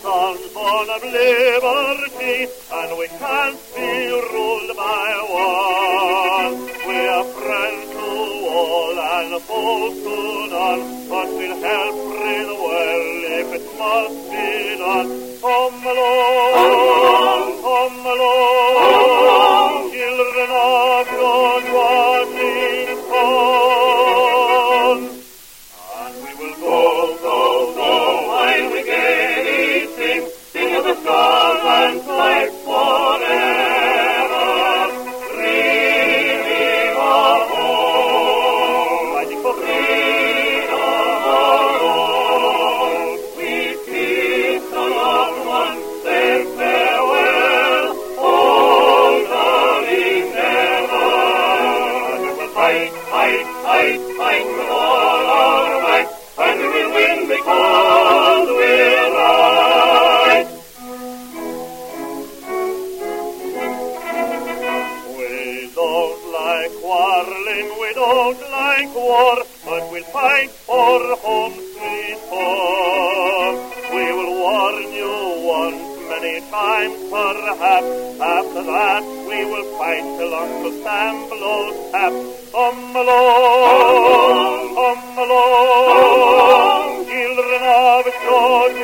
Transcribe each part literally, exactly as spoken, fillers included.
sons born of liberty, and we can't be ruled by one. We are friends to all and foes to none, but we'll help free the world if it must be done. Come along, come along, children of George Washington, and we will go, go, go, while we gaily sing, sing of the stars and stripes forever, dreaming of home, fighting for freedom alone. We kiss the loved ones, say farewell, oh darling, never. And we will fight, fight, fight, fight with all our might, and we will win because we're right. We don't like quarreling, we don't like war, but we'll fight for home sweet home. We will warn you once, many times perhaps. After that we will fight till Uncle Sam blows tap. Come along, come along, children of George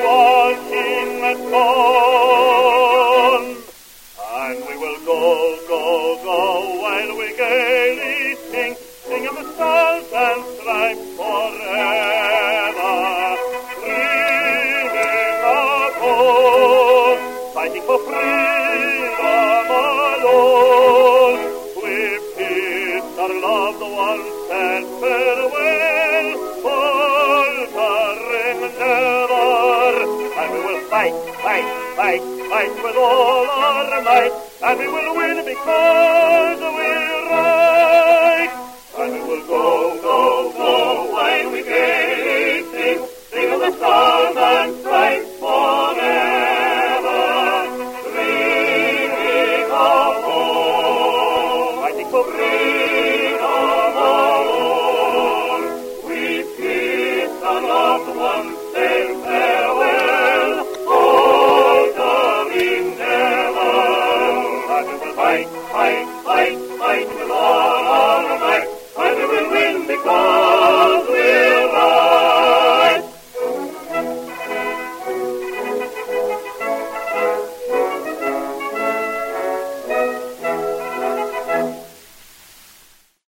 Washington, and we will go, go, go, while we gaily sing, sing of the stars and stripes forever, dreaming of home, fighting for freedom alone. We've kissed our loved ones and farewell, faltering never, and we will fight, fight, fight, fight with all our might, and we will win because we're right. And we will go, go, go, while we gaily sing, sing of the stars and stripes